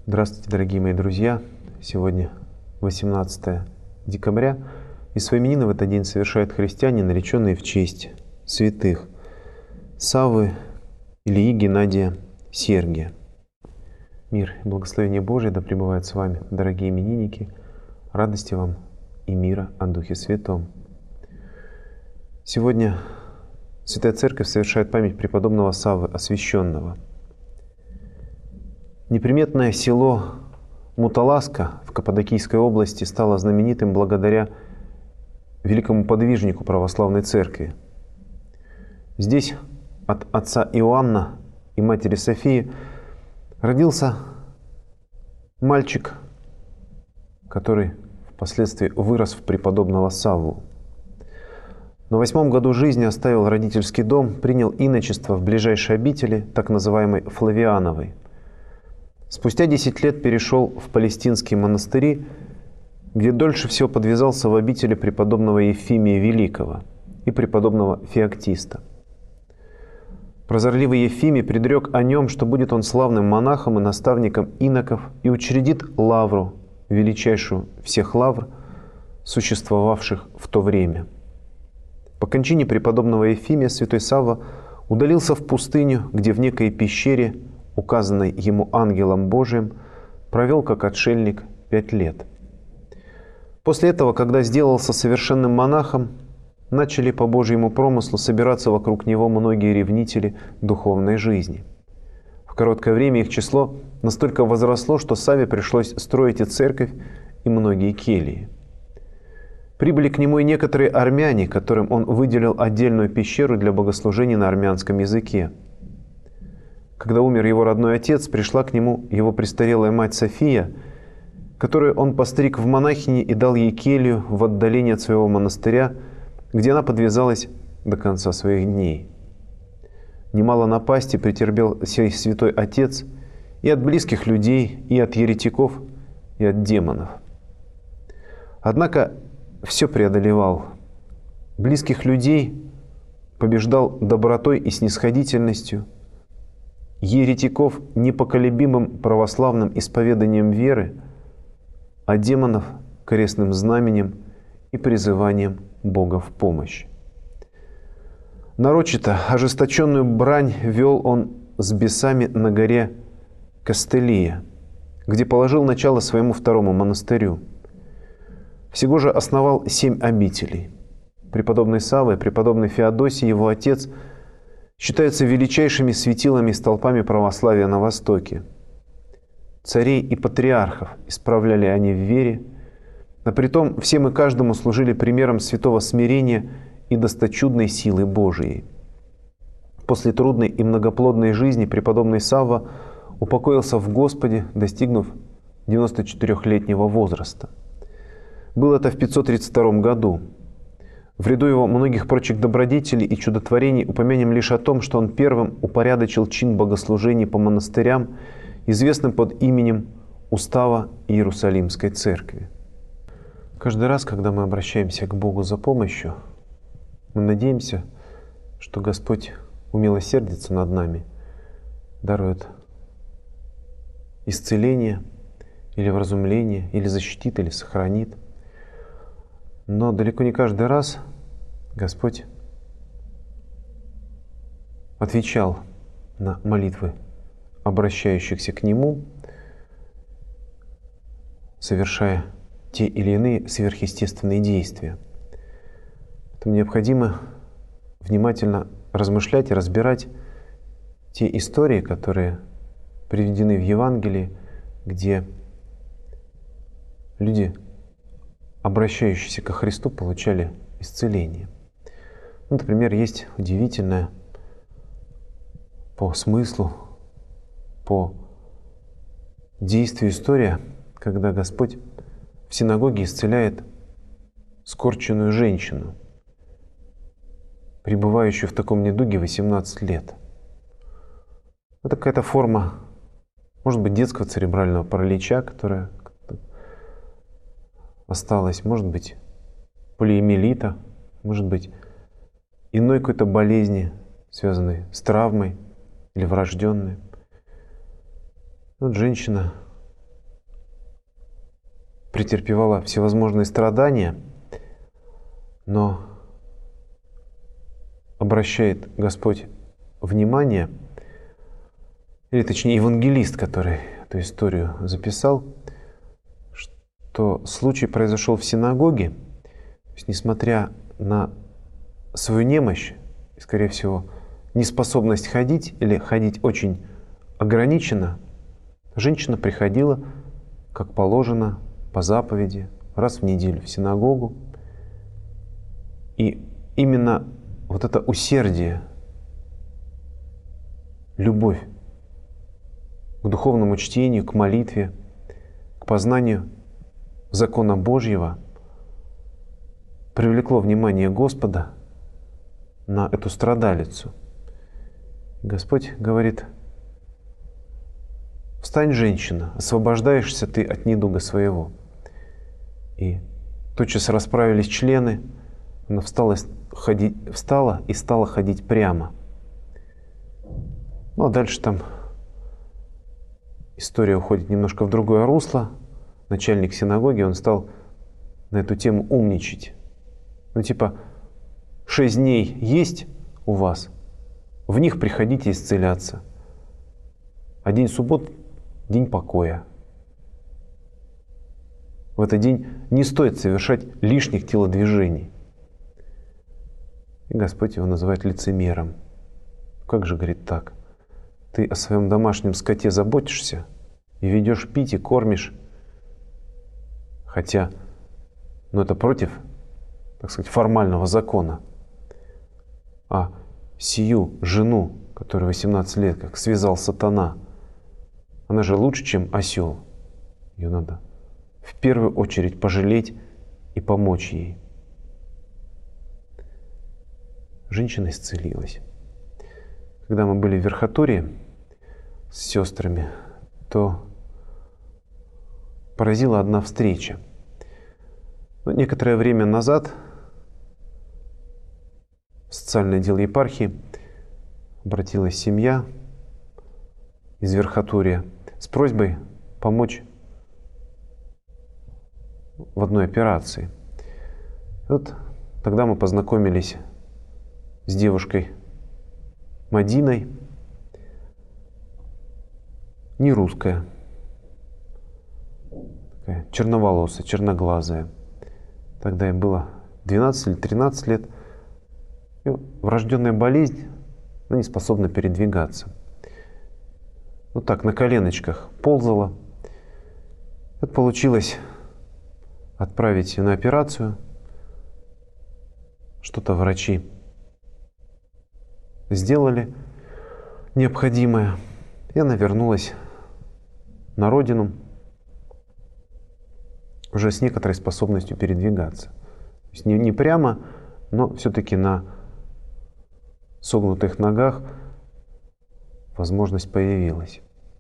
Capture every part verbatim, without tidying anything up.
Здравствуйте, дорогие мои друзья! Сегодня восемнадцатое декабря, и свои именины в этот день совершают христиане, нареченные в честь святых Саввы, Ильи, Геннадия, Сергия. Мир и благословение Божие да пребывает с вами, дорогие именинники, радости вам и мира о Духе Святом. Сегодня Святая Церковь совершает память преподобного Саввы Освященного. Неприметное село Муталаска в Каппадокийской области стало знаменитым благодаря великому подвижнику православной церкви. Здесь от отца Иоанна и матери Софии родился мальчик, который впоследствии вырос в преподобного Савву. На восьмом году жизни оставил родительский дом, принял иночество в ближайшей обители, так называемой Флавиановой. Спустя десять лет перешел в палестинские монастыри, где дольше всего подвязался в обители преподобного Ефимия Великого и преподобного Феоктиста. Прозорливый Ефимий предрек о нем, что будет он славным монахом и наставником иноков и учредит лавру, величайшую всех лавр, существовавших в то время. По кончине преподобного Ефимия святой Савва удалился в пустыню, где в некой пещере, указанной ему ангелом Божиим, провел как отшельник пять лет. После этого, когда сделался совершенным монахом, начали по Божьему промыслу собираться вокруг него многие ревнители духовной жизни. В короткое время их число настолько возросло, что Савве пришлось строить и церковь, и многие кельи. Прибыли к нему и некоторые армяне, которым он выделил отдельную пещеру для богослужений на армянском языке. Когда умер его родной отец, пришла к нему его престарелая мать София, которую он постриг в монахини и дал ей келью в отдалении от своего монастыря, где она подвязалась до конца своих дней. Немало напасти претерпел сей святой отец и от близких людей, и от еретиков, и от демонов. Однако все преодолевал. Близких людей побеждал добротой и снисходительностью, еретиков непоколебимым православным исповеданием веры, а демонов крестным знаменем и призыванием Бога в помощь. Нарочито ожесточенную брань вел он с бесами на горе Кастелия, где положил начало своему второму монастырю. Всего же основал семь обителей. Преподобный Савва и преподобный Феодосий, его отец, считаются величайшими светилами и столпами православия на Востоке. Царей и патриархов исправляли они в вере, а притом всем и каждому служили примером святого смирения и досточудной силы Божией. После трудной и многоплодной жизни преподобный Савва упокоился в Господе, достигнув девяносто четырёхлетнего возраста. Было это в пятьсот тридцать втором году. В ряду его многих прочих добродетелей и чудотворений упомянем лишь о том, что он первым упорядочил чин богослужений по монастырям, известным под именем Устава Иерусалимской Церкви. Каждый раз, когда мы обращаемся к Богу за помощью, мы надеемся, что Господь умилосердится над нами, дарует исцеление или вразумление, или защитит, или сохранит. Но далеко не каждый раз Господь отвечал на молитвы обращающихся к Нему, совершая те или иные сверхъестественные действия. Поэтому необходимо внимательно размышлять и разбирать те истории, которые приведены в Евангелии, где люди, обращающиеся ко Христу, получали исцеление. Ну, например, есть удивительная по смыслу, по действию история, когда Господь в синагоге исцеляет скорченную женщину, пребывающую в таком недуге восемнадцать лет. Это какая-то форма, может быть, детского церебрального паралича, которая осталась, может быть, полиомиелита, может быть, иной какой-то болезни, связанной с травмой или врожденной. Вот женщина претерпевала всевозможные страдания, но обращает Господь внимание, или точнее евангелист, который эту историю записал, что случай произошел в синагоге. То есть, несмотря на свою немощь, скорее всего, неспособность ходить или ходить очень ограниченно, женщина приходила, как положено, по заповеди, раз в неделю в синагогу. И именно вот это усердие, любовь к духовному чтению, к молитве, к познанию закона Божьего привлекло внимание Господа на эту страдалицу. Господь говорит: «Встань, женщина, освобождаешься ты от недуга своего». И тотчас расправились члены, она встала, ходить, встала и стала ходить прямо. Ну а дальше там история уходит немножко в другое русло. Начальник синагоги, он стал на эту тему умничать. Ну типа, шесть дней есть у вас, в них приходите исцеляться. А день суббот – день покоя. В этот день не стоит совершать лишних телодвижений. И Господь его называет лицемером. Как же, говорит, так? Ты о своем домашнем скоте заботишься и ведешь пить и кормишь, хотя, ну это против, так сказать, формального закона. А сию жену, которая восемнадцать лет как связал сатана, она же лучше, чем осел. Ее надо в первую очередь пожалеть и помочь ей. Женщина исцелилась. Когда мы были в Верхотурье с сестрами, то поразила одна встреча. Но некоторое время назад в социальное дело епархии обратилась семья из Верхотурья с просьбой помочь в одной операции. И вот тогда мы познакомились с девушкой Мадиной, не русская, такая черноволосая, черноглазая. Тогда ей было двенадцать или тринадцать лет. И врожденная болезнь, она не способна передвигаться. Вот так, на коленочках ползала. Вот получилось отправить ее на операцию. Что-то врачи сделали необходимое. И она вернулась на родину уже с некоторой способностью передвигаться. То есть не, не прямо, но все-таки на согнутых ногах возможность появилась.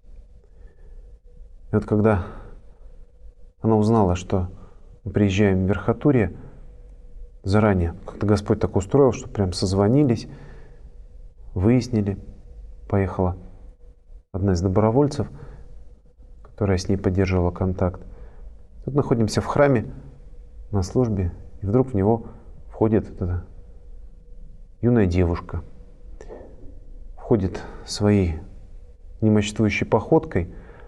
И вот когда она узнала, что мы приезжаем в Верхотурье, заранее как-то Господь так устроил, что прям созвонились, выяснили, поехала одна из добровольцев, которая с ней поддерживала контакт. Тут находимся в храме на службе, и вдруг в него входит эта юная девушка. Входит своей немощствующей походкой,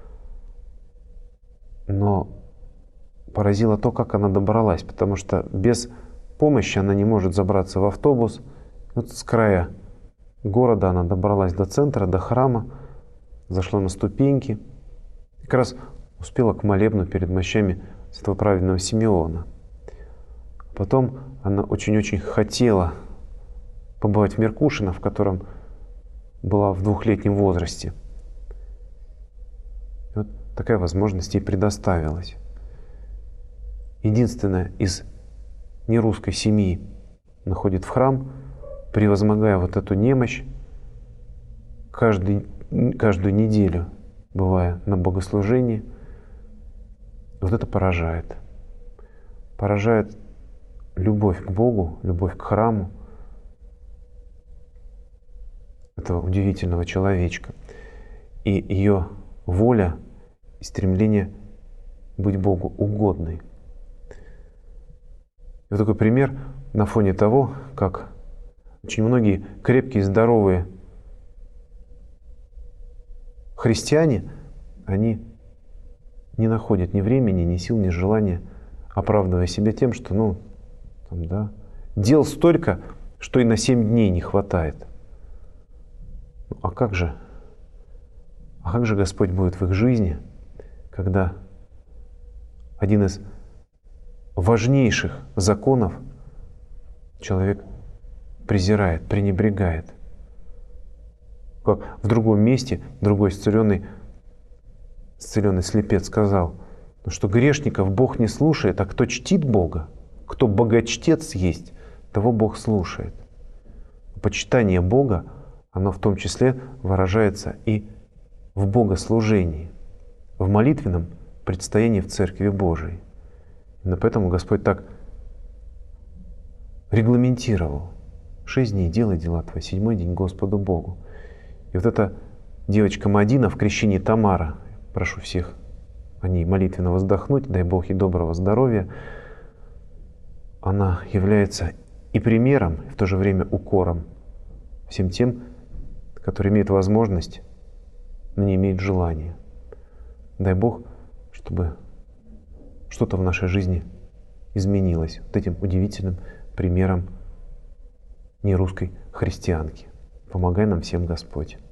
но поразило то, как она добралась, потому что без помощи она не может забраться в автобус. Вот с края города она добралась до центра, до храма, зашла на ступеньки, как раз успела к молебну перед мощами святого праведного Симеона. Потом она очень-очень хотела побывать в Меркушино, в котором была в двухлетнем возрасте. И вот такая возможность ей предоставилась. Единственная из нерусской семьи находит в храм, превозмогая вот эту немощь, каждый, каждую неделю бывая на богослужении. Вот это поражает. Поражает любовь к Богу, любовь к храму этого удивительного человечка. И ее воля и стремление быть Богу угодной. И вот такой пример на фоне того, как очень многие крепкие, здоровые христиане, они не находят ни времени, ни сил, ни желания, оправдывая себя тем, что, ну, там, да, дел столько, что и на семь дней не хватает. А как же? А как же Господь будет в их жизни, когда один из важнейших законов человек презирает, пренебрегает? Как в другом месте другой исцеленный, исцеленный слепец сказал, что грешников Бог не слушает, а кто чтит Бога, кто богочтец есть, того Бог слушает. Почитание Бога, оно в том числе выражается и в богослужении, в молитвенном предстоянии в Церкви Божией. Именно поэтому Господь так регламентировал. Шесть дней делай дела твои, седьмой день Господу Богу. И вот эта девочка Мадина в крещении Тамара, прошу всех о ней молитвенно воздохнуть, дай Бог ей доброго здоровья, она является и примером, и в то же время укором всем тем, которые имеют возможность, но не имеют желания. Дай Бог, чтобы что-то в нашей жизни изменилось вот этим удивительным примером нерусской христианки. Помогай нам всем, Господь.